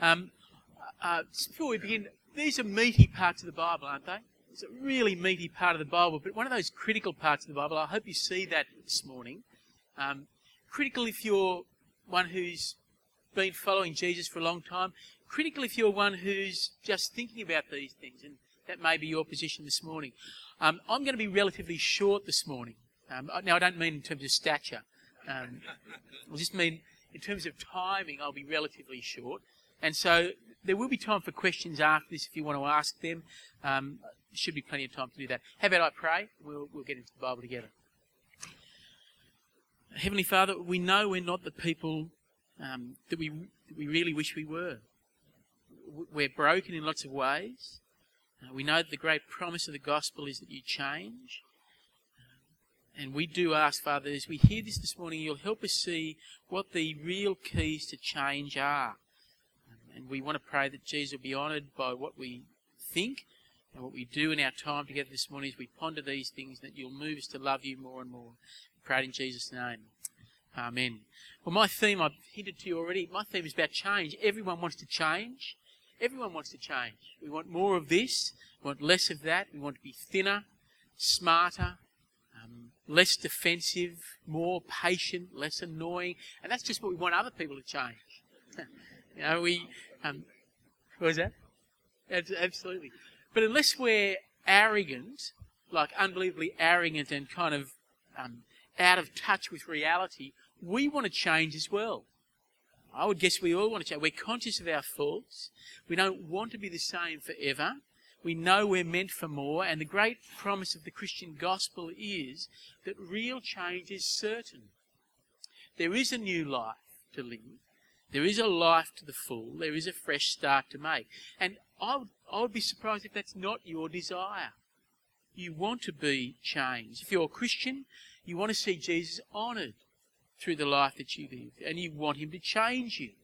Just before we begin, these are meaty parts of the Bible, aren't they? It's a really meaty part of the Bible, but one of those critical parts of the Bible. I hope you see that this morning. Critical if you're one who's been following Jesus for a long time. Critical if you're one who's just thinking about these things, and that may be your position this morning. I'm going to be relatively short this morning. Now, I don't mean in terms of stature. I just mean in terms of timing, I'll be relatively short. And so there will be time for questions after this if you want to ask them. There should be plenty of time to do that. How about I pray? We'll get into the Bible together. Heavenly Father, we know we're not the people that we really wish we were. We're broken in lots of ways. We know that the great promise of the gospel is that you change. And we do ask, Father, as we hear this morning, you'll help us see what the real keys to change are. And we want to pray that Jesus will be honoured by what we think and what we do in our time together this morning as we ponder these things, that you'll move us to love you more and more. We pray in Jesus' name. Amen. Well, my theme, I've hinted to you already, my theme is about change. Everyone wants to change. Everyone wants to change. We want more of this. We want less of that. We want to be thinner, smarter, less defensive, more patient, less annoying. And that's just what we want other people to change. You know, what is that? Absolutely. But unless we're arrogant, like unbelievably arrogant and kind of out of touch with reality, we want to change as well. I would guess we all want to change. We're conscious of our faults. We don't want to be the same forever. We know we're meant for more. And the great promise of the Christian gospel is that real change is certain. There is a new life to live. There is a life to the full. There is a fresh start to make. And I would be surprised if that's not your desire. You want to be changed. If you're a Christian, you want to see Jesus honoured through the life that you live, and you want him to change you.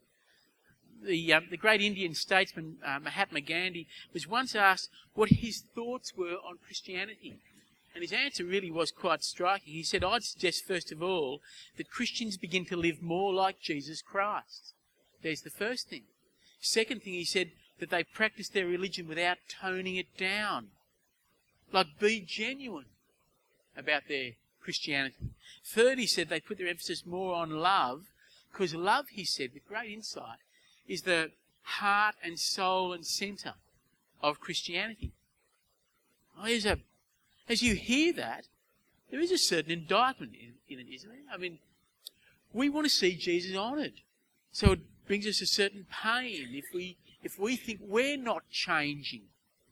The great Indian statesman Mahatma Gandhi was once asked what his thoughts were on Christianity. And his answer really was quite striking. He said, I'd suggest first of all that Christians begin to live more like Jesus Christ. There's the first thing. Second thing, he said, that they practice their religion without toning it down. Like, be genuine about their Christianity. Third, he said, they put their emphasis more on love, because love, he said, with great insight, is the heart and soul and centre of Christianity. As you hear that, there is a certain indictment in it, isn't there? I mean, we want to see Jesus honoured. So it brings us a certain pain if we think we're not changing.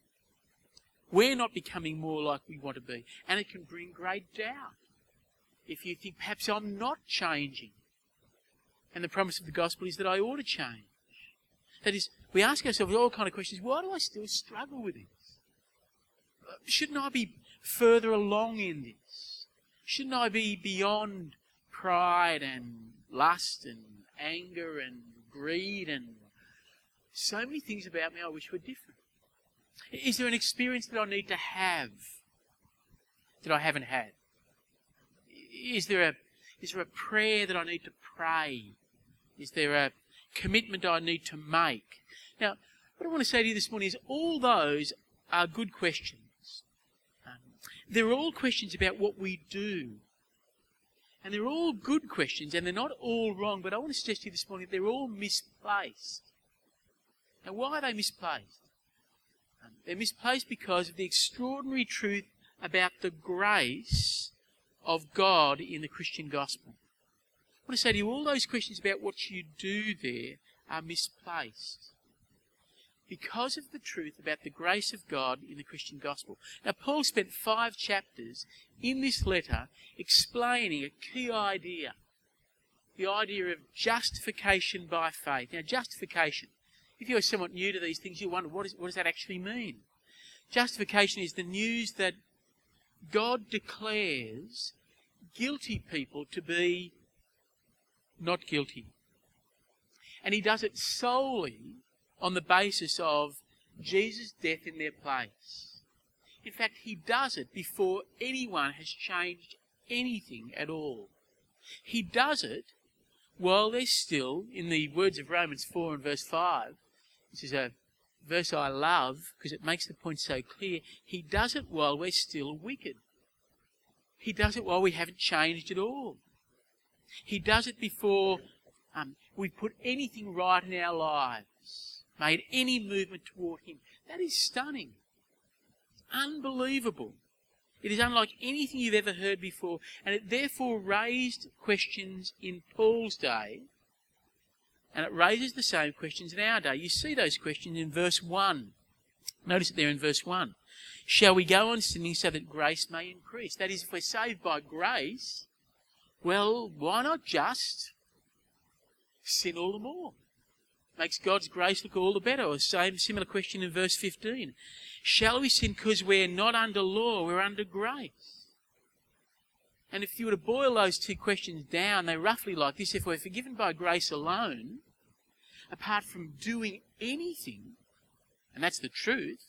We're not becoming more like we want to be. And it can bring great doubt. If you think, perhaps I'm not changing. And the promise of the gospel is that I ought to change. That is, we ask ourselves all kind of questions. Why do I still struggle with this? Shouldn't I be further along in this? Shouldn't I be beyond pride and lust and anger and greed and so many things about me I wish were different? Is there an experience that I need to have that I haven't had? Is there a prayer that I need to pray? Is there a commitment I need to make? Now, what I want to say to you this morning is all those are good questions. They're all questions about what we do. And they're all good questions, and they're not all wrong, but I want to suggest to you this morning that they're all misplaced. Now, why are they misplaced? They're misplaced because of the extraordinary truth about the grace of God in the Christian gospel. I want to say to you, all those questions about what you do there are misplaced because of the truth about the grace of God in the Christian gospel. Now, Paul spent 5 chapters in this letter explaining a key idea, the idea of justification by faith. Now, justification, if you're somewhat new to these things, you wonder, what does that actually mean? Justification is the news that God declares guilty people to be not guilty. And he does it solely on the basis of Jesus' death in their place. In fact, he does it before anyone has changed anything at all. He does it while they're still, in the words of Romans 4 and verse 5, This is a verse I love because it makes the point so clear. He does it while we're still wicked. He does it while we haven't changed at all. He does it before we've put anything right in our lives, made any movement toward Him. That is stunning. It's unbelievable. It is unlike anything you've ever heard before, and it therefore raised questions in Paul's day, and it raises the same questions in our day. You see those questions in verse 1. Notice it there in verse 1. Shall we go on sinning so that grace may increase? That is, if we're saved by grace, well, why not just sin all the more? Makes God's grace look all the better. Or similar question in verse 15. Shall we sin because we're not under law, we're under grace? And if you were to boil those two questions down, they're roughly like this. If we're forgiven by grace alone, apart from doing anything, and that's the truth,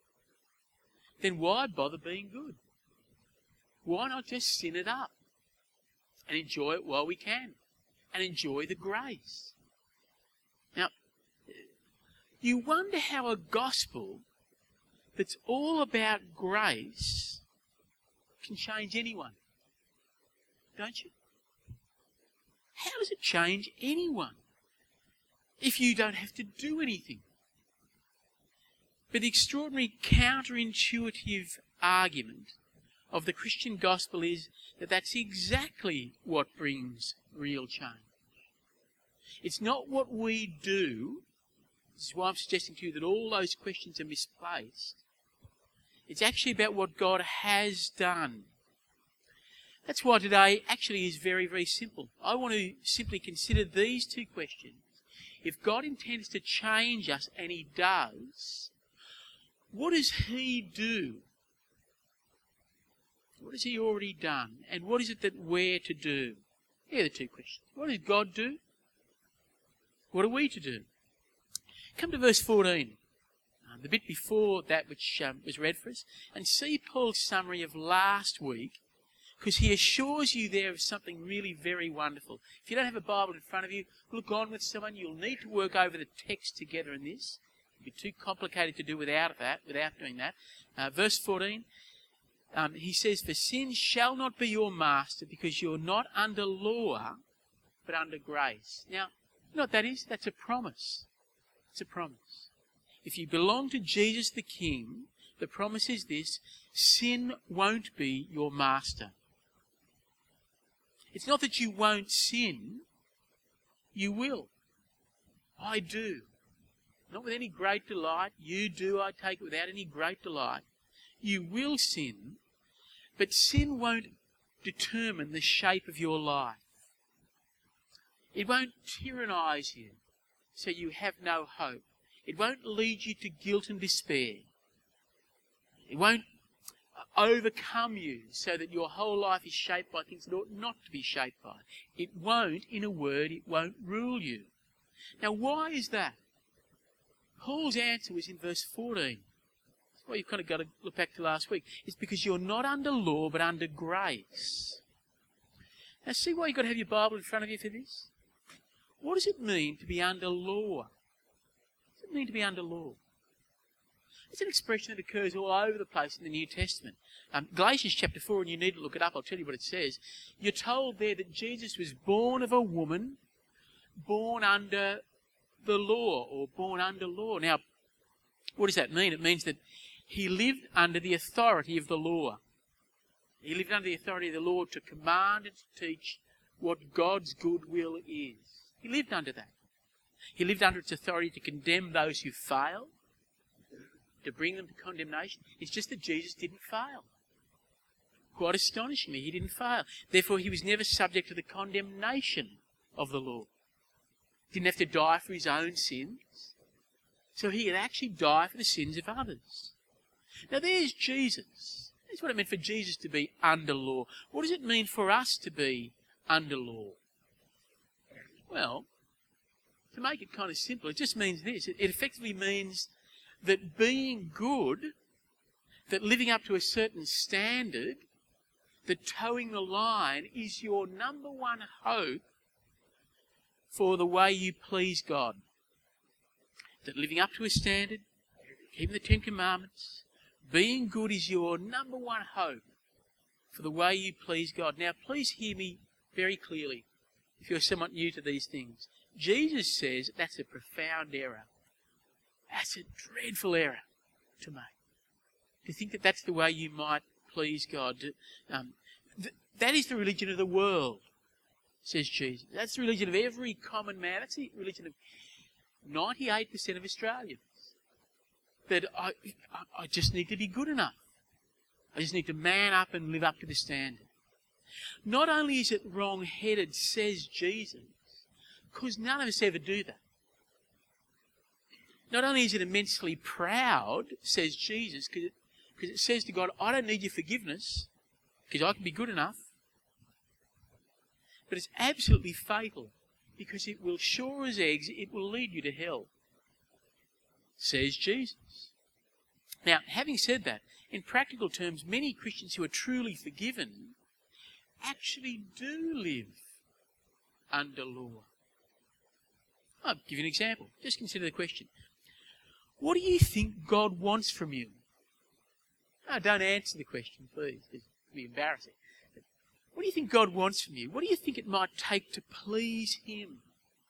then why bother being good? Why not just sin it up and enjoy it while we can and enjoy the grace? Now, you wonder how a gospel that's all about grace can change anyone, don't you? How does it change anyone if you don't have to do anything? But the extraordinary counterintuitive argument of the Christian gospel is that that's exactly what brings real change. It's not what we do. This is why I'm suggesting to you that all those questions are misplaced. It's actually about what God has done. That's why today actually is very, very simple. I want to simply consider these two questions. If God intends to change us, and He does, what does He do? What has He already done? And what is it that we're to do? Here are the two questions. What does God do? What are we to do? Come to verse 14, the bit before that which was read for us, and see Paul's summary of last week, because he assures you there of something really very wonderful. If you don't have a Bible in front of you, look on with someone. You'll need to work over the text together in this. It'd be too complicated to do without doing that. Verse 14, he says, for sin shall not be your master, because you're not under law, but under grace. Now, you know what that is? That's a promise. It's a promise. If you belong to Jesus the King, the promise is this: sin won't be your master. It's not that you won't sin. You will. I do. Not with any great delight. You do, I take it, without any great delight. You will sin, but sin won't determine the shape of your life. It won't tyrannize you so you have no hope. It won't lead you to guilt and despair. It won't overcome you so that your whole life is shaped by things that ought not to be shaped by. It won't, in a word, it won't rule you. Now, why is that? Paul's answer was in verse 14. That's why you've kind of got to look back to last week. It's because you're not under law, but under grace. Now, see why you've got to have your Bible in front of you for this? What does it mean to be under law? What does it mean to be under law? It's an expression that occurs all over the place in the New Testament. Galatians chapter 4, and you need to look it up, I'll tell you what it says. You're told there that Jesus was born of a woman, born under the law, or born under law. Now, what does that mean? It means that he lived under the authority of the law. He lived under the authority of the law to command and to teach what God's good will is. He lived under that. He lived under its authority to condemn those who fail, to bring them to condemnation. It's just that Jesus didn't fail. Quite astonishingly, he didn't fail. Therefore, he was never subject to the condemnation of the law. He didn't have to die for his own sins. So he could actually die for the sins of others. Now there's Jesus. That's what it meant for Jesus to be under law. What does it mean for us to be under law? Well, to make it kind of simple, it just means this. It effectively means that being good, that living up to a certain standard, that towing the line is your number one hope for the way you please God. that living up to a standard, keeping the Ten Commandments, being good is your number one hope for the way you please God. Now, please hear me very clearly if you're somewhat new to these things. Jesus says that's a profound error. That's a dreadful error to make. To think that that's the way you might please God. That is the religion of the world, says Jesus. That's the religion of every common man. That's the religion of 98% of Australians. That I just need to be good enough. I just need to man up and live up to the standard. Not only is it wrong-headed, says Jesus, because none of us ever do that. Not only is it immensely proud, says Jesus, because it says to God, I don't need your forgiveness, because I can be good enough. But it's absolutely fatal, because it will, sure as eggs, it will lead you to hell, says Jesus. Now, having said that, in practical terms, many Christians who are truly forgiven actually do live under law. I'll give you an example. Just consider the question. What do you think God wants from you? No, don't answer the question, please. It'd be embarrassing. What do you think God wants from you? What do you think it might take to please Him?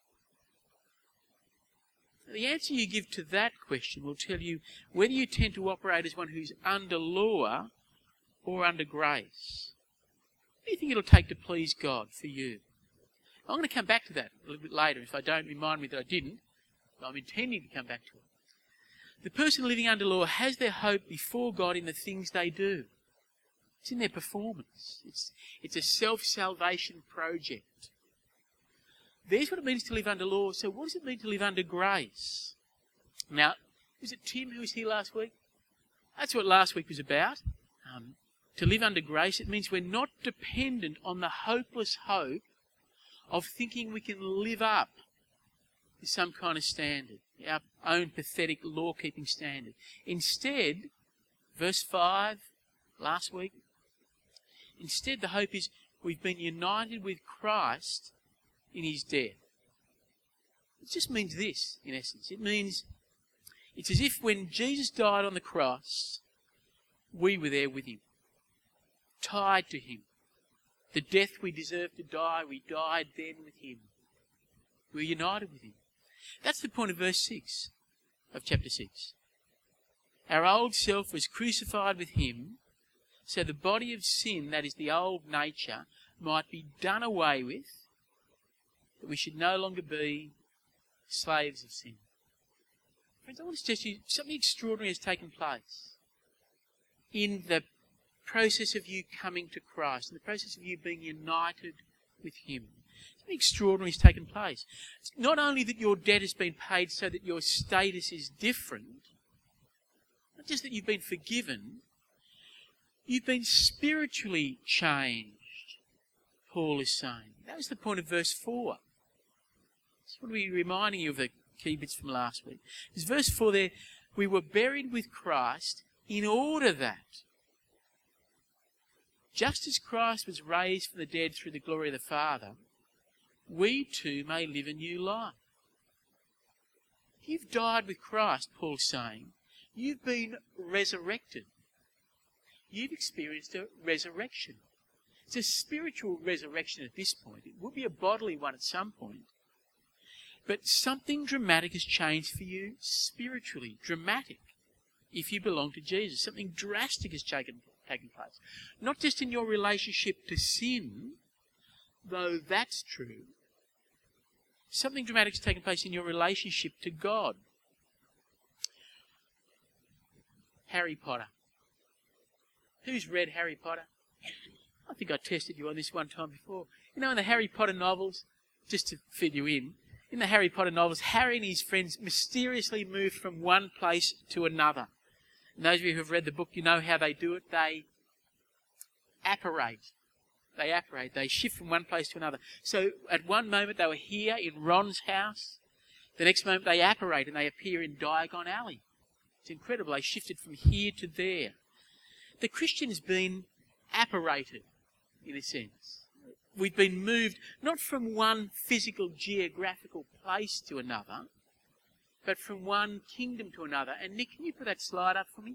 The answer you give to that question will tell you whether you tend to operate as one who's under law or under grace. What do you think it'll take to please God for you? I'm going to come back to that a little bit later. If I don't, remind me that I didn't. I'm intending to come back to it. The person living under law has their hope before God in the things they do. It's in their performance. It's a self-salvation project. There's what it means to live under law. So what does it mean to live under grace? Now, was it Tim who was here last week? That's what last week was about. To live under grace, it means we're not dependent on the hopeless hope of thinking we can live up to some kind of standard, our own pathetic law-keeping standard. Instead, verse 5, last week, instead the hope is we've been united with Christ in His death. It just means this, in essence. It means it's as if when Jesus died on the cross, we were there with Him, tied to Him. The death we deserved to die, we died then with Him. We were united with Him. That's the point of verse 6 of chapter 6. Our old self was crucified with Him, so the body of sin, that is the old nature, might be done away with, that we should no longer be slaves of sin. Friends, I want to suggest to you something extraordinary has taken place in the process of you coming to Christ, in the process of you being united with Him. Something extraordinary has taken place. It's not only that your debt has been paid so that your status is different, not just that you've been forgiven, you've been spiritually changed, Paul is saying. That was the point of verse 4. Just want to be reminding you of the key bits from last week. There's verse 4 there, we were buried with Christ in order that, just as Christ was raised from the dead through the glory of the Father, we too may live a new life. You've died with Christ, Paul's saying. You've been resurrected. You've experienced a resurrection. It's a spiritual resurrection at this point. It will be a bodily one at some point. But something dramatic has changed for you spiritually. Dramatic. If you belong to Jesus. Something drastic has taken place. Not just in your relationship to sin, though that's true. Something dramatic has taken place in your relationship to God. Harry Potter. Who's read Harry Potter? I think I tested you on this one time before. You know, in the Harry Potter novels, just to fill you in the Harry Potter novels, Harry and his friends mysteriously move from one place to another. And those of you who have read the book, you know how they do it. They apparate. They shift from one place to another. So at one moment they were here in Ron's house. The next moment they apparate and they appear in Diagon Alley. It's incredible. They shifted from here to there. The Christian has been apparated, in a sense. We've been moved not from one physical geographical place to another, but from one kingdom to another. And Nick, can you put that slide up for me?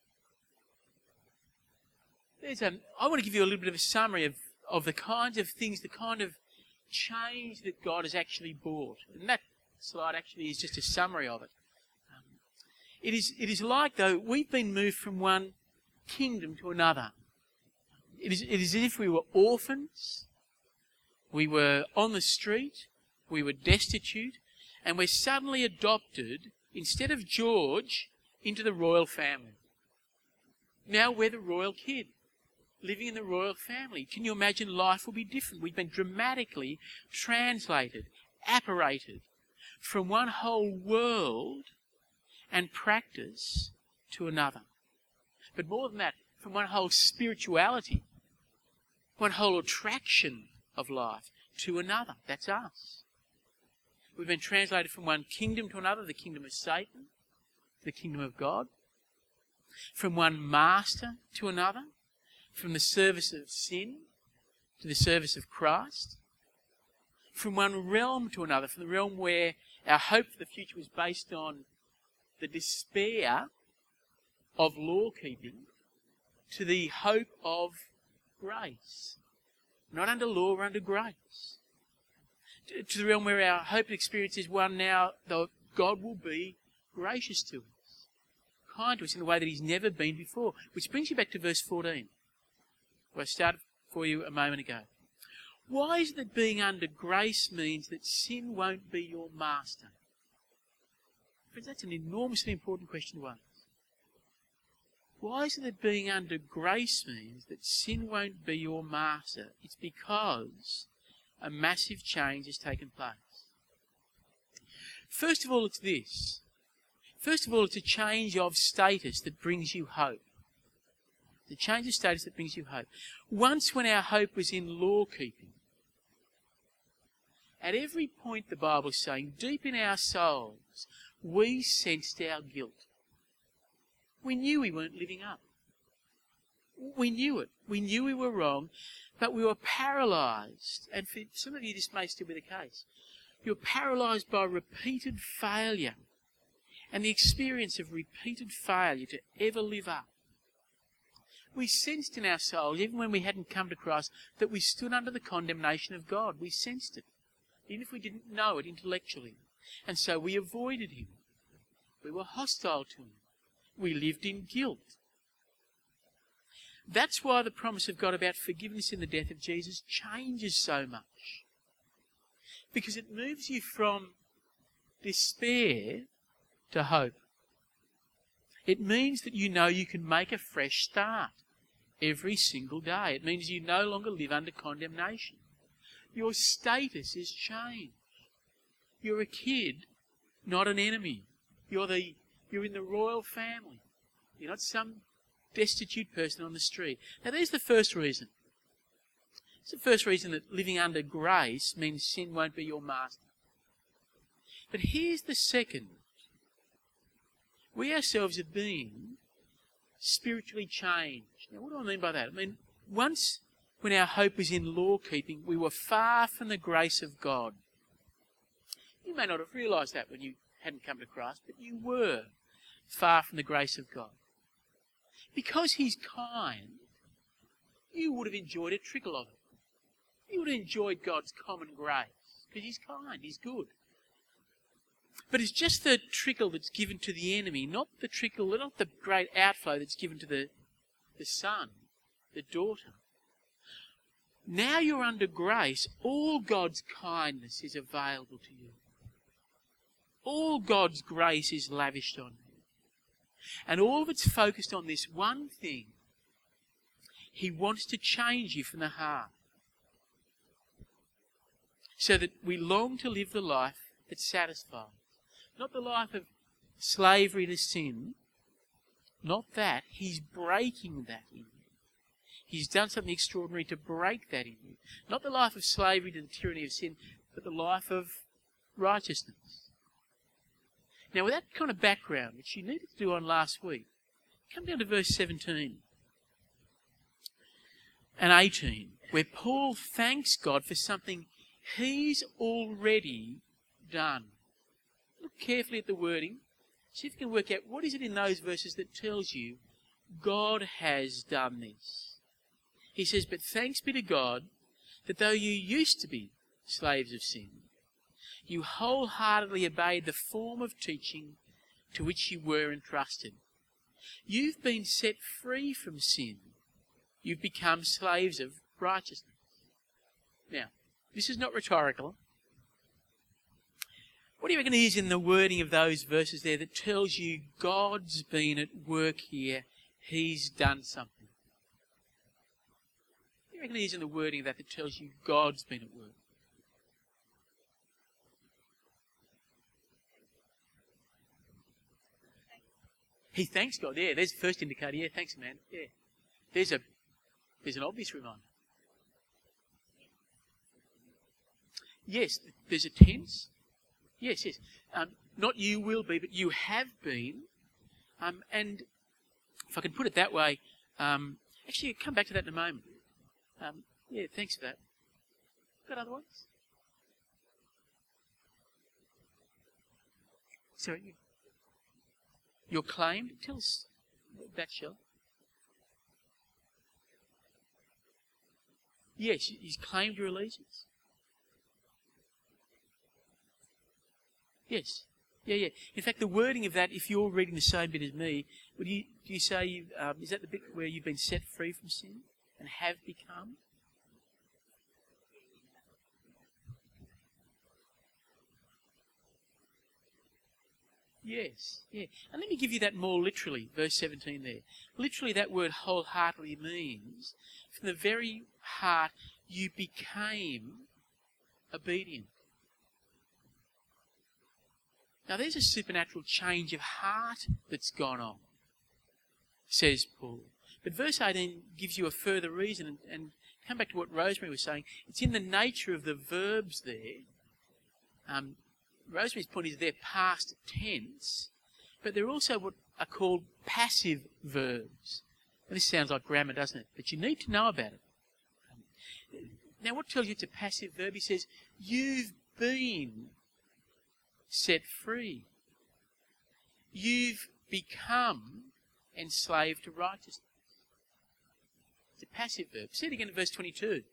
I want to give you a little bit of a summary of the kinds of things, the kind of change that God has actually brought. And that slide actually is just a summary of it. It is like, though, we've been moved from one kingdom to another. It is as if we were orphans, we were on the street, we were destitute, and we're suddenly adopted, instead of George, into the royal family. Now we're the royal kid, living in the royal family. Can you imagine life will be different? We've been dramatically translated, apparated from one whole world and practice to another. But more than that, from one whole spirituality, one whole attraction of life to another. That's us. We've been translated from one kingdom to another, the kingdom of Satan, the kingdom of God. From one master to another, from the service of sin to the service of Christ. From one realm to another, from the realm where our hope for the future was based on the despair of law-keeping to the hope of grace. Not under law, we're under grace. To the realm where our hope and experience is one now that God will be gracious to us, kind to us in a way that He's never been before. Which brings you back to verse 14, where I started for you a moment ago. Why is it that being under grace means that sin won't be your master? Friends, that's an enormously important question to ask. Why is it that being under grace means that sin won't be your master? It's because a massive change has taken place. First of all, it's this. First of all, it's a change of status that brings you hope. The change of status that brings you hope. Once when our hope was in law-keeping, at every point the Bible is saying, deep in our souls, we sensed our guilt. We knew we weren't living up. We knew it. We knew we were wrong, but we were paralysed. And for some of you, this may still be the case. You're paralysed by repeated failure and the experience of repeated failure to ever live up. We sensed in our souls, even when we hadn't come to Christ, that we stood under the condemnation of God. We sensed it, even if we didn't know it intellectually. And so we avoided Him. We were hostile to Him. We lived in guilt. That's why the promise of God about forgiveness in the death of Jesus changes so much. Because it moves you from despair to hope. It means that you know you can make a fresh start every single day. It means you no longer live under condemnation. Your status is changed. You're a kid, not an enemy. You're in the royal family. You're not some destitute person on the street. Now, there's the first reason. It's the first reason that living under grace means sin won't be your master. But here's the second. We ourselves are being spiritually changed. Now, what do I mean by that? I mean, once when our hope was in law-keeping, we were far from the grace of God. You may not have realised that when you hadn't come to Christ, but you were far from the grace of God. Because He's kind, you would have enjoyed a trickle of it. You would have enjoyed God's common grace, because He's kind, He's good. But it's just the trickle that's given to the enemy, not the great outflow that's given to the son, the daughter. Now you're under grace, all God's kindness is available to you. All God's grace is lavished on you. And all of it's focused on this one thing. He wants to change you from the heart. So that we long to live the life that satisfies. Not the life of slavery to sin. Not that. He's breaking that in you. He's done something extraordinary to break that in you. Not the life of slavery to the tyranny of sin, but the life of righteousness. Now, with that kind of background, which you needed to do on last week, come down to verse 17 and 18, where Paul thanks God for something He's already done. look carefully at the wording. See if you can work out what is it in those verses that tells you God has done this. He says, but thanks be to God that though you used to be slaves of sin, you wholeheartedly obeyed the form of teaching to which you were entrusted. You've been set free from sin. You've become slaves of righteousness. Now, this is not rhetorical. What do you reckon is in the wording of those verses there that tells you God's been at work here? He's done something. What do you reckon is in the wording of that that tells you God's been at work? He thanks God. Yeah, there's the first indicator. Yeah, thanks, man. Yeah. There's an obvious reminder. Yes, there's a tense. Yes. Not you will be, but you have been. And if I can put it that way, actually, I'll come back to that in a moment. Yeah, thanks for that. Got other ones? Sorry. You're claimed. Tell us that, Shell. Yes, he's claimed your allegiance. Yes. Yeah. In fact, the wording of that, if you're reading the same bit as me, do you say, is that the bit where you've been set free from sin and have become? Yes, yeah. And let me give you that more literally, verse 17 there. Literally, that word wholeheartedly means, from the very heart, you became obedient. Now, there's a supernatural change of heart that's gone on, says Paul. But verse 18 gives you a further reason, and come back to what Rosemary was saying. It's in the nature of the verbs there. Rosemary's point is they're past tense, but they're also what are called passive verbs. And this sounds like grammar, doesn't it? But you need to know about it. Now, what tells you it's a passive verb? He says, you've been set free. You've become enslaved to righteousness. It's a passive verb. See it again in verse 22.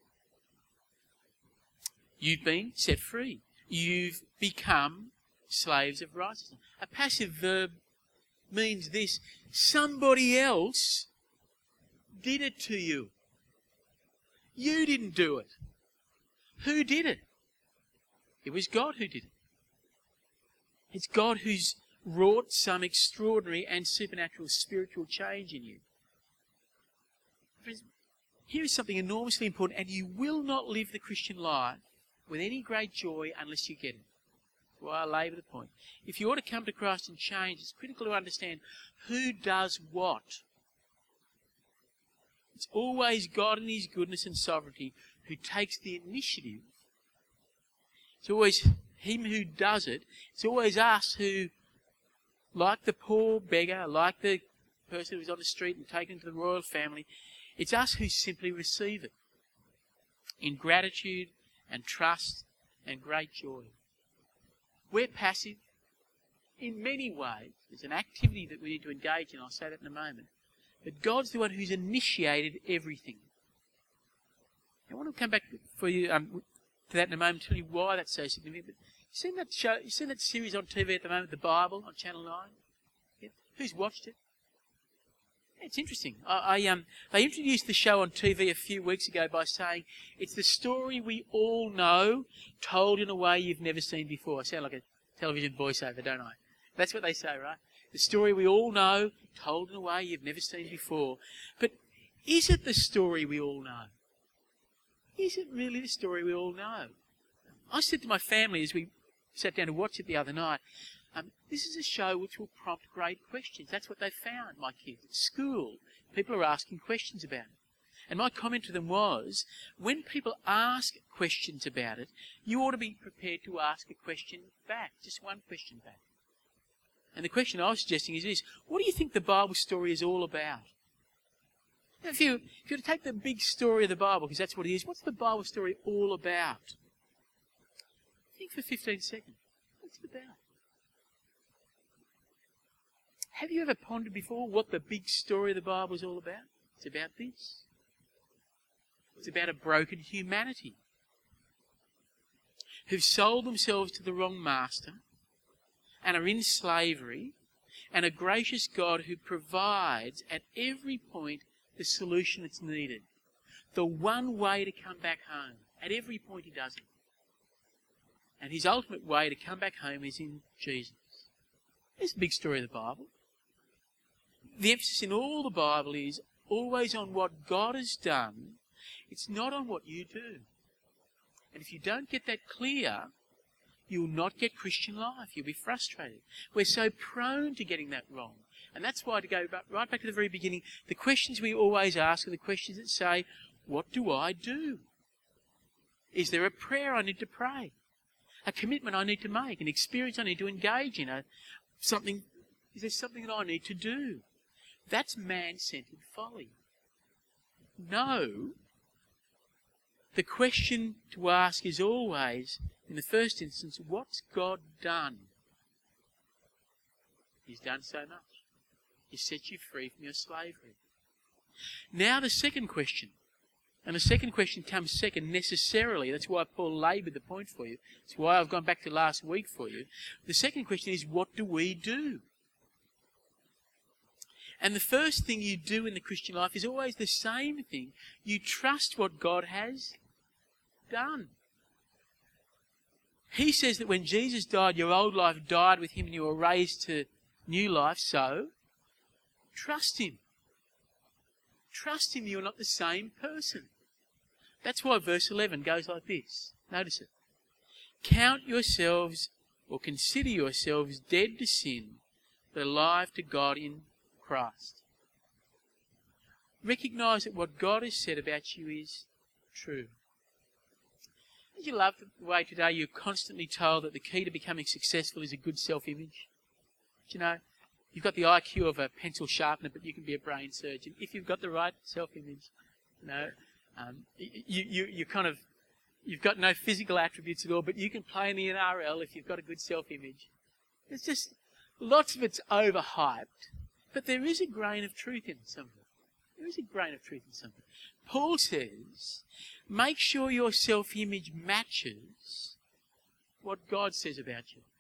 You've been set free. You've become slaves of righteousness. A passive verb means this: somebody else did it to you. You didn't do it. Who did it? It was God who did it. It's God who's wrought some extraordinary and supernatural spiritual change in you. Friends, here is something enormously important, and you will not live the Christian life with any great joy unless you get it. Well, I labour the point. If you ought to come to Christ and change, it's critical to understand who does what. It's always God in His goodness and sovereignty who takes the initiative. It's always Him who does it. It's always us who, like the poor beggar, like the person who was on the street and taken to the royal family, it's us who simply receive it in gratitude and trust and great joy. We're passive in many ways. There's an activity that we need to engage in. I'll say that in a moment. But God's the one who's initiated everything. I want to come back for you to that in a moment, tell you why that's so significant. But you seen that show? You seen that series on TV at the moment, The Bible, on Channel 9? Yeah? Who's watched it? It's interesting. They introduced the show on TV a few weeks ago by saying it's the story we all know, told in a way you've never seen before. I sound like a television voiceover, don't I? That's what they say, right? The story we all know, told in a way you've never seen before. But is it the story we all know? Is it really the story we all know? I said to my family as we sat down to watch it the other night, this is a show which will prompt great questions. That's what they found, my kids. At school, people are asking questions about it. And my comment to them was, when people ask questions about it, you ought to be prepared to ask a question back, just one question back. And the question I was suggesting is this: what do you think the Bible story is all about? Now, if you were to take the big story of the Bible, because that's what it is, what's the Bible story all about? Think for 15 seconds. What's it about? Have you ever pondered before what the big story of the Bible is all about? It's about this. It's about a broken humanity who've sold themselves to the wrong master and are in slavery, and a gracious God who provides at every point the solution that's needed. The one way to come back home. At every point he does it. And his ultimate way to come back home is in Jesus. It's the big story of the Bible. The emphasis in all the Bible is always on what God has done. It's not on what you do. And if you don't get that clear, you'll not get Christian life. You'll be frustrated. We're so prone to getting that wrong. And that's why, to go right back to the very beginning, the questions we always ask are the questions that say, what do I do? Is there a prayer I need to pray? A commitment I need to make? An experience I need to engage in? Is there something that I need to do? That's man-centered folly. No. The question to ask is always, in the first instance, what's God done? He's done so much. He set you free from your slavery. Now the second question. And the second question comes second necessarily. That's why Paul laboured the point for you. That's why I've gone back to last week for you. The second question is, what do we do? And the first thing you do in the Christian life is always the same thing. You trust what God has done. He says that when Jesus died, your old life died with him and you were raised to new life. So, trust him. Trust him, you're not the same person. That's why verse 11 goes like this. Notice it. Count yourselves, or consider yourselves dead to sin, but alive to God in Christ. Recognise that what God has said about you is true. Don't you love the way today you're constantly told that the key to becoming successful is a good self-image? Do you know, you've got the IQ of a pencil sharpener, but you can be a brain surgeon if you've got the right self-image. You know, you've got no physical attributes at all, but you can play in the NRL if you've got a good self-image. It's just, lots of it's overhyped, but there is a grain of truth in some of it. There is a grain of truth in some of it. Paul says, make sure your self-image matches what God says about you.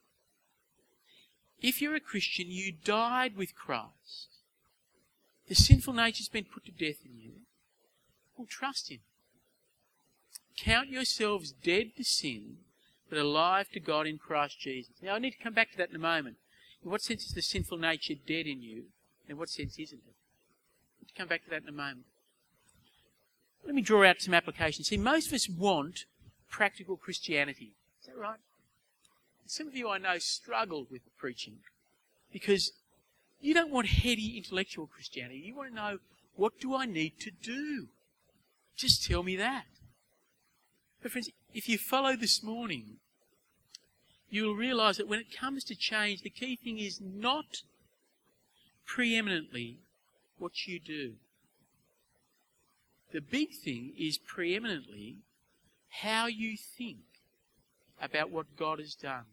If you're a Christian, you died with Christ. The sinful nature's been put to death in you. Well, trust him. Count yourselves dead to sin, but alive to God in Christ Jesus. Now, I need to come back to that in a moment. In what sense is the sinful nature dead in you? In what sense isn't it? I need to come back to that in a moment. Let me draw out some applications. See, most of us want practical Christianity. Is that right? Some of you I know struggle with the preaching because you don't want heady intellectual Christianity. You want to know, what do I need to do? Just tell me that. But friends, if you follow this morning, you'll realise that when it comes to change, the key thing is not preeminently what you do. The big thing is preeminently how you think about what God has done.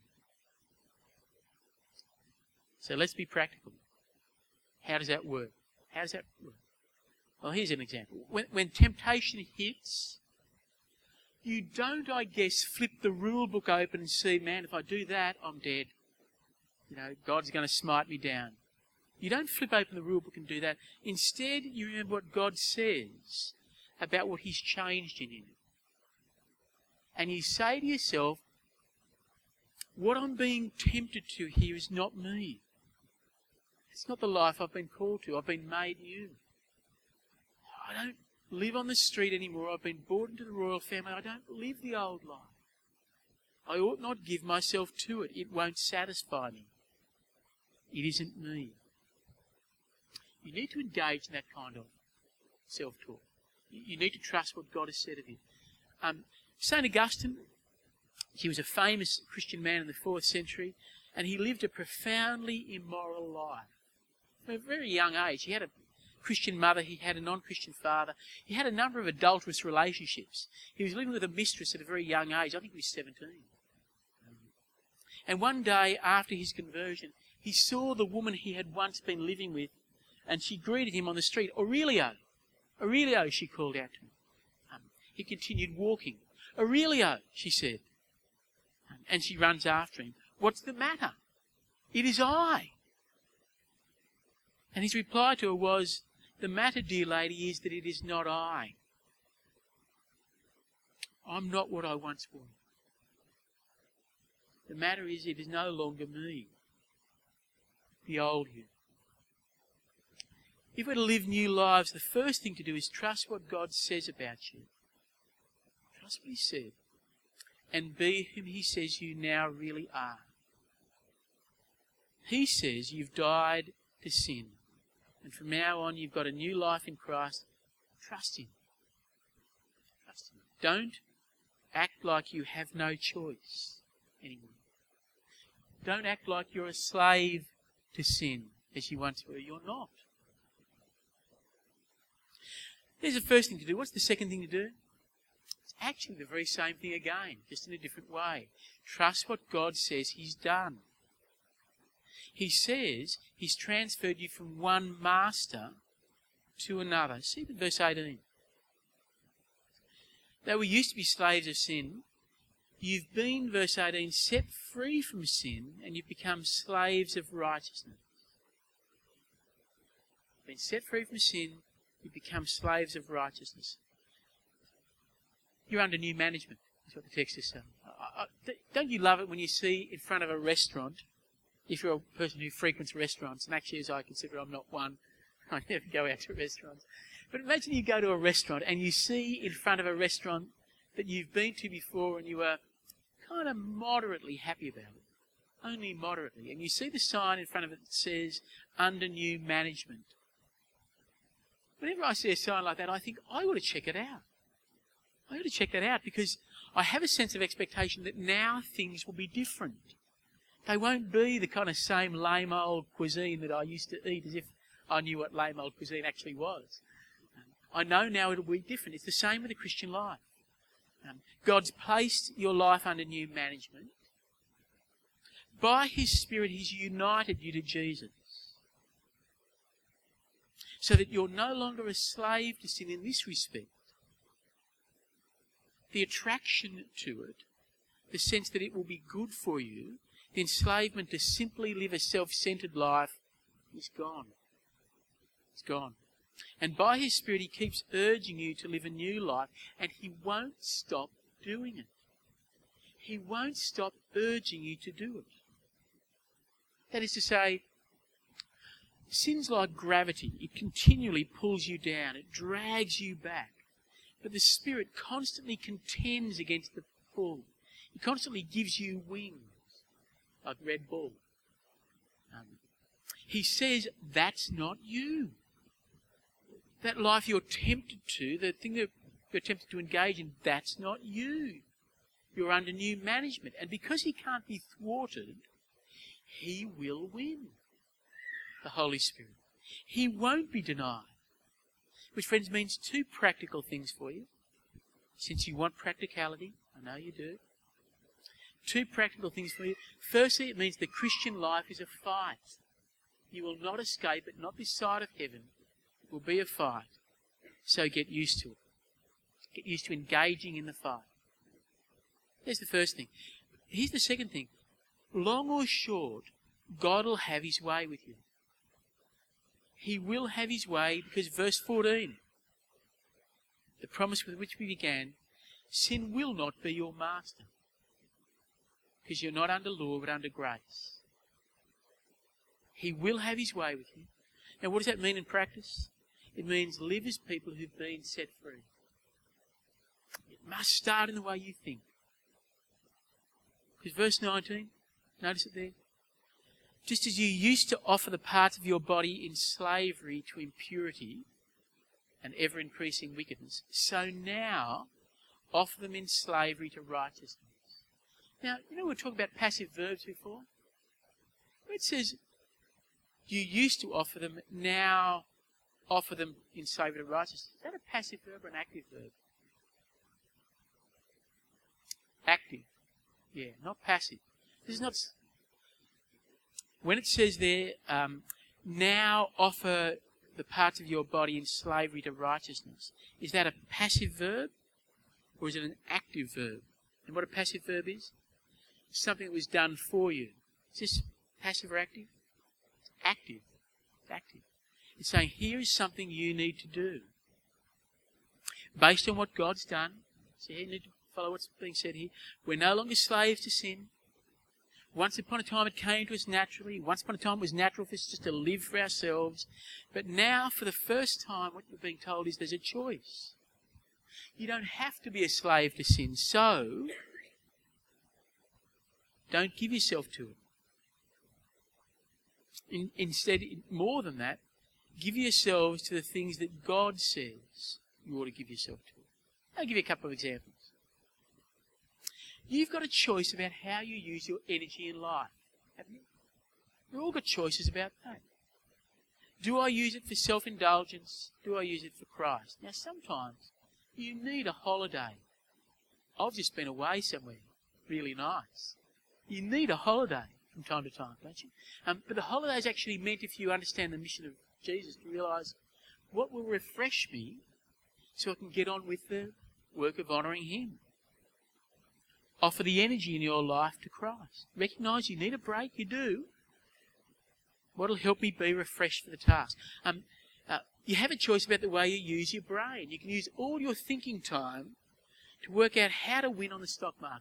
So let's be practical. How does that work? How does that work? Well, here's an example. When temptation hits, you don't, I guess, flip the rule book open and see, man, if I do that, I'm dead. You know, God's going to smite me down. You don't flip open the rule book and do that. Instead, you remember what God says about what he's changed in you. And you say to yourself, what I'm being tempted to here is not me. It's not the life I've been called to. I've been made new. I don't live on the street anymore. I've been brought into the royal family. I don't live the old life. I ought not give myself to it. It won't satisfy me. It isn't me. You need to engage in that kind of self-talk. You need to trust what God has said of you. St. Augustine, he was a famous Christian man in the 4th century, and he lived a profoundly immoral life. From a very young age, he had a Christian mother, he had a non-Christian father, he had a number of adulterous relationships. He was living with a mistress at a very young age, I think he was 17. And one day, after his conversion, he saw the woman he had once been living with, and she greeted him on the street. Aurelio! Aurelio, she called out to him. He continued walking. Aurelio, she said. And she runs after him. What's the matter? It is I. And his reply to her was, the matter, dear lady, is that it is not I. I'm not what I once was. The matter is, it is no longer me, the old you. If we're to live new lives, the first thing to do is trust what God says about you. Trust what he said. And be whom he says you now really are. He says you've died to sin. And from now on you've got a new life in Christ. Trust him. Trust him. Don't act like you have no choice anymore. Don't act like you're a slave to sin as you once were. You're not. There's the first thing to do. What's the second thing to do? It's actually the very same thing again, just in a different way. Trust what God says he's done. He says he's transferred you from one master to another. See verse 18. Though we used to be slaves of sin, you've been, verse 18, set free from sin and you've become slaves of righteousness. You've been set free from sin, you've become slaves of righteousness. You're under new management, is what the text is saying. Don't you love it when you see in front of a restaurant, if you're a person who frequents restaurants, and actually as I consider I'm not one, I never go out to restaurants. But imagine you go to a restaurant and you see in front of a restaurant that you've been to before and you are kind of moderately happy about it. Only moderately. And you see the sign in front of it that says, under new management. Whenever I see a sign like that, I think, I ought to check it out. I ought to check that out because I have a sense of expectation that now things will be different. They won't be the kind of same lame old cuisine that I used to eat as if I knew what lame old cuisine actually was. I know now it'll be different. It's the same with the Christian life. God's placed your life under new management. By his Spirit, he's united you to Jesus. So that you're no longer a slave to sin in this respect. The attraction to it, the sense that it will be good for you, the enslavement to simply live a self-centered life is gone. It's gone. And by his Spirit, he keeps urging you to live a new life, and he won't stop doing it. He won't stop urging you to do it. That is to say, sin's like gravity. It continually pulls you down. It drags you back. But the Spirit constantly contends against the pull. He constantly gives you wings, like Red Bull. He says, that's not you. That life you're tempted to, the thing that you're tempted to engage in, that's not you. You're under new management. And because he can't be thwarted, he will win. The Holy Spirit. He won't be denied. Which, friends, means two practical things for you. Since you want practicality, I know you do. Two practical things for you. Firstly, it means the Christian life is a fight. You will not escape it, not this side of heaven. It will be a fight. So get used to it. Get used to engaging in the fight. There's the first thing. Here's the second thing. Long or short, God will have his way with you. He will have his way because verse 14, the promise with which we began, sin will not be your master. Because you're not under law but under grace. He will have his way with you. Now what does that mean in practice? It means live as people who've been set free. It must start in the way you think. Because verse 19, notice it there. Just as you used to offer the parts of your body in slavery to impurity and ever-increasing wickedness, so now offer them in slavery to righteousness. Now, we were talking about passive verbs before. It says, you used to offer them, now offer them in slavery to righteousness. Is that a passive verb or an active verb? Active. Yeah, not passive. This is not... when it says there, now offer the parts of your body in slavery to righteousness, is that a passive verb or is it an active verb? And what a passive verb is? Something that was done for you. Is this passive or active? It's active. It's active. It's saying, here is something you need to do. Based on what God's done. So you need to follow what's being said here. We're no longer slaves to sin. Once upon a time it came to us naturally. Once upon a time it was natural for us just to live for ourselves. But now, for the first time, what you're being told is there's a choice. You don't have to be a slave to sin. So, don't give yourself to it. Instead, more than that, give yourselves to the things that God says you ought to give yourself to. I'll give you a couple of examples. You've got a choice about how you use your energy in life, haven't you? We've all got choices about that. Do I use it for self-indulgence? Do I use it for Christ? Now, sometimes you need a holiday. I've just been away somewhere really nice. You need a holiday from time to time, don't you? But the holiday is actually meant, if you understand the mission of Jesus, to realise what will refresh me so I can get on with the work of honouring Him. Offer the energy in your life to Christ. Recognise you need a break, you do. What will help me be refreshed for the task? You have a choice about the way you use your brain. You can use all your thinking time to work out how to win on the stock market.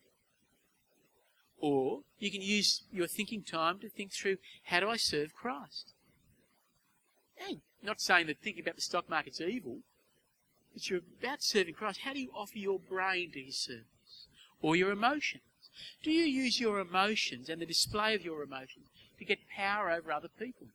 Or you can use your thinking time to think through, how do I serve Christ? Hey, not saying that thinking about the stock market's evil, but you're about serving Christ. How do you offer your brain to His service? Or your emotions? Do you use your emotions and the display of your emotions to get power over other people?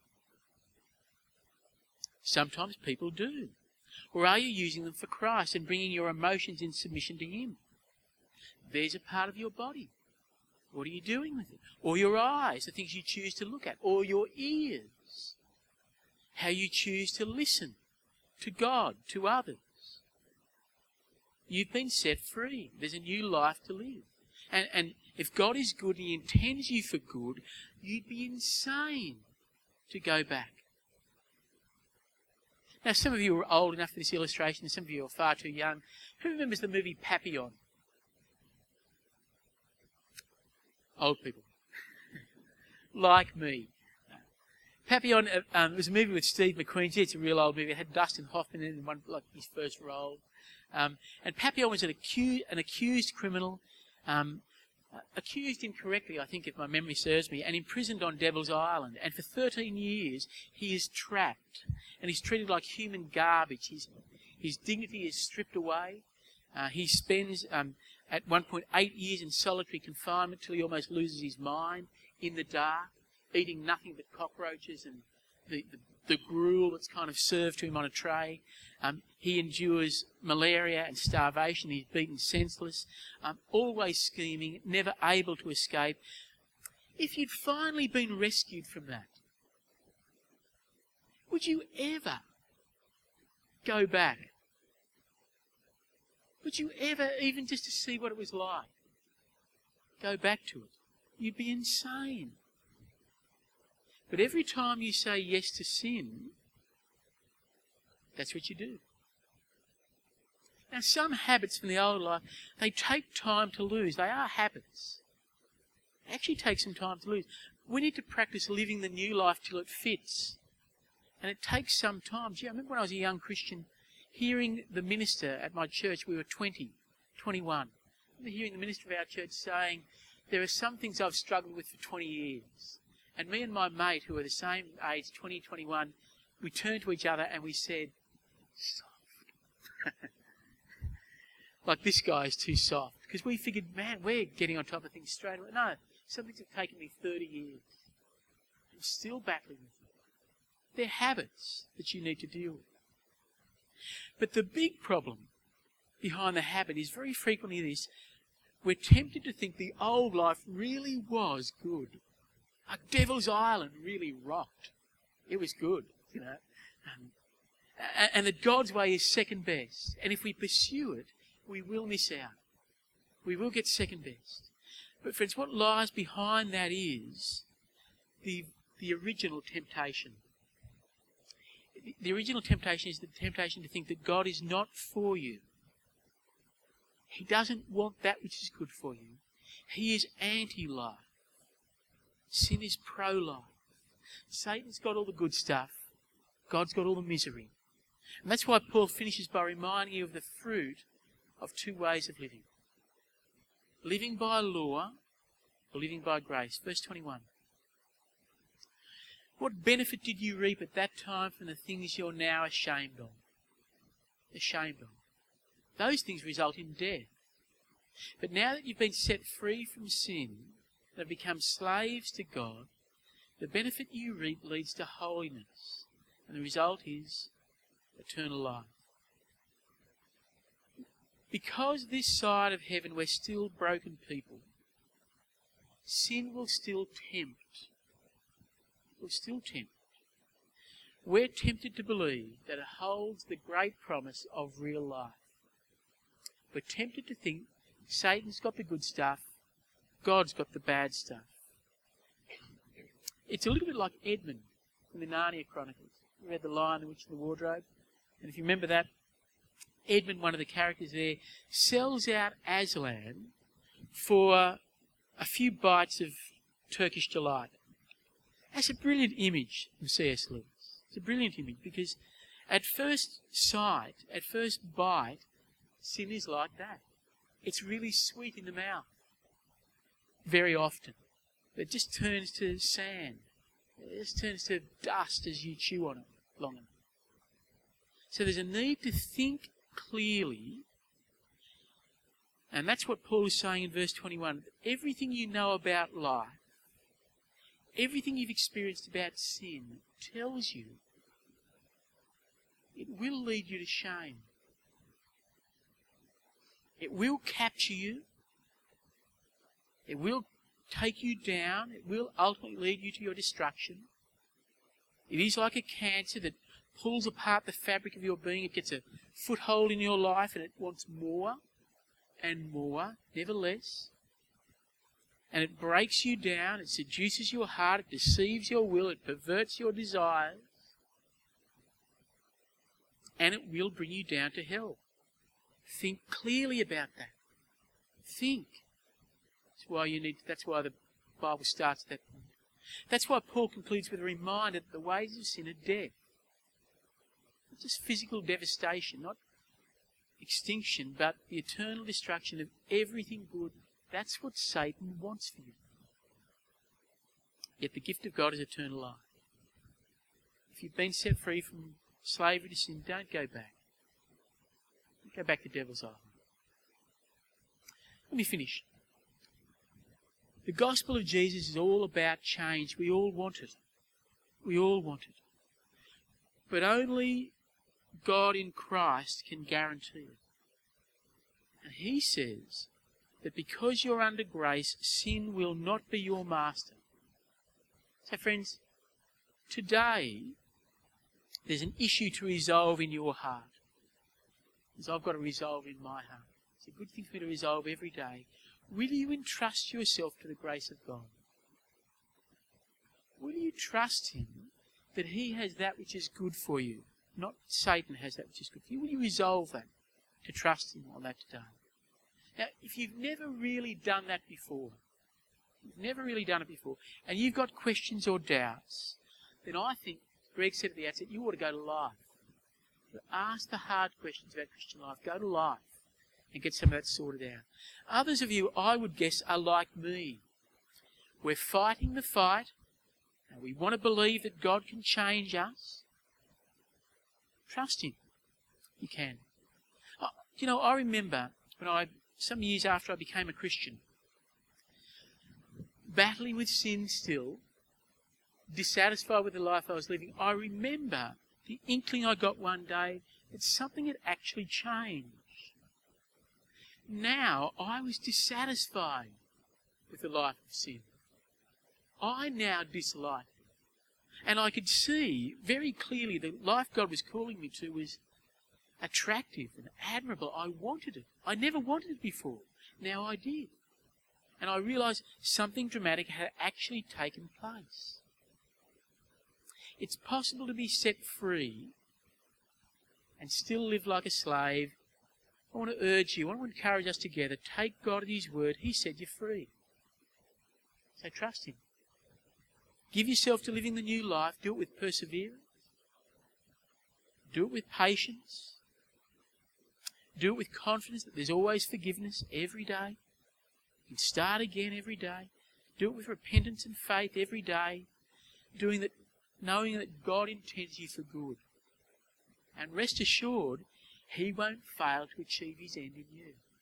Sometimes people do. Or are you using them for Christ and bringing your emotions in submission to Him? There's a part of your body. What are you doing with it? Or your eyes, the things you choose to look at. Or your ears, how you choose to listen to God, to others. You've been set free. There's a new life to live. And if God is good and He intends you for good, you'd be insane to go back. Now, some of you are old enough for this illustration, some of you are far too young. Who remembers the movie Papillon? Old people. Like me. Papillon was a movie with Steve McQueen. It's a real old movie. It had Dustin Hoffman in one, like his first role. And Papillon was an accused criminal, accused incorrectly, I think, if my memory serves me, and imprisoned on Devil's Island. And for 13 years, he is trapped, and he's treated like human garbage. His dignity is stripped away. He spends, at one point, 8 years in solitary confinement till he almost loses his mind, in the dark, eating nothing but cockroaches and the gruel that's kind of served to him on a tray. He endures malaria and starvation. He's beaten senseless, always scheming, never able to escape. If you'd finally been rescued from that, would you ever go back? Would you ever, even just to see what it was like, go back to it? You'd be insane. But every time you say yes to sin, that's what you do. Now, some habits from the old life, they take time to lose. They are habits. They actually take some time to lose. We need to practice living the new life till it fits. And it takes some time. Gee, I remember when I was a young Christian, hearing the minister at my church, we were 21. I remember hearing the minister of our church saying, there are some things I've struggled with for 20 years. And me and my mate, who were the same age, 20, 21, we turned to each other and we said, soft. Like, this guy is too soft. Because we figured, man, we're getting on top of things straight away. No, some things have taken me 30 years. I'm still battling with them. They're habits that you need to deal with. But the big problem behind the habit is very frequently this. We're tempted to think the old life really was good. Like Devil's Island really rocked. It was good, you know. And that God's way is second best. And if we pursue it, we will miss out. We will get second best. But friends, what lies behind that is the the original temptation. The original temptation is the temptation to think that God is not for you. He doesn't want that which is good for you. He is anti-life. Sin is pro-life. Satan's got all the good stuff. God's got all the misery. And that's why Paul finishes by reminding you of the fruit of two ways of living. Living by law or living by grace. Verse 21. What benefit did you reap at that time from the things you're now ashamed of? Ashamed of. Those things result in death. But now that you've been set free from sin and have become slaves to God, the benefit you reap leads to holiness. And the result is eternal life. Because this side of heaven we're still broken people, sin will still tempt. It will still tempt. We're tempted to believe that it holds the great promise of real life. We're tempted to think Satan's got the good stuff, God's got the bad stuff. It's a little bit like Edmund from the Narnia Chronicles. You read The Lion, the Witch and the Wardrobe? And if you remember that, Edmund, one of the characters there, sells out Aslan for a few bites of Turkish delight. That's a brilliant image from C.S. Lewis. It's a brilliant image because at first sight, at first bite, sin is like that. It's really sweet in the mouth. Very often. It just turns to sand. It just turns to dust as you chew on it long enough. So there's a need to think clearly. And that's what Paul is saying in verse 21. Everything you know about life, everything you've experienced about sin tells you it will lead you to shame. It will capture you. It will take you down. It will ultimately lead you to your destruction. It is like a cancer that pulls apart the fabric of your being. It gets a foothold in your life and it wants more and more, never less. And it breaks you down. It seduces your heart. It deceives your will. It perverts your desires. And it will bring you down to hell. Think clearly about that. Think. That's why the Bible starts at that point. That's why Paul concludes with a reminder that the wages of sin are death. Not just physical devastation, not extinction, but the eternal destruction of everything good. That's what Satan wants for you. Yet the gift of God is eternal life. If you've been set free from slavery to sin, don't go back. Don't go back to Devil's Island. Let me finish. The gospel of Jesus is all about change. We all want it. We all want it. But only God in Christ can guarantee it. And he says that because you're under grace, sin will not be your master. So friends, today there's an issue to resolve in your heart. As I've got to resolve in my heart. It's a good thing for me to resolve every day. Will you entrust yourself to the grace of God? Will you trust him that he has that which is good for you? Not Satan has that which is good for you. Will you resolve that to trust him on that today? Now, if you've never really done that before, and you've got questions or doubts, then I think, Greg said at the outset, you ought to go to Life. Ask the hard questions about Christian life. Go to Life and get some of that sorted out. Others of you, I would guess, are like me. We're fighting the fight, and we want to believe that God can change us. Trust him. You can. I remember when some years after I became a Christian, battling with sin still, dissatisfied with the life I was living, I remember the inkling I got one day that something had actually changed. Now I was dissatisfied with the life of sin. I now disliked it. And I could see very clearly the life God was calling me to was attractive and admirable. I wanted it. I never wanted it before. Now I did. And I realised something dramatic had actually taken place. it's possible to be set free and still live like a slave. I want to urge you, I want to encourage us together, take God at His word. He said you're free. So trust Him. Give yourself to living the new life. Do it with perseverance. Do it with patience. Do it with confidence that there's always forgiveness every day. You can start again every day. Do it with repentance and faith every day. Doing that, knowing that God intends you for good. And rest assured, He won't fail to achieve His end in you.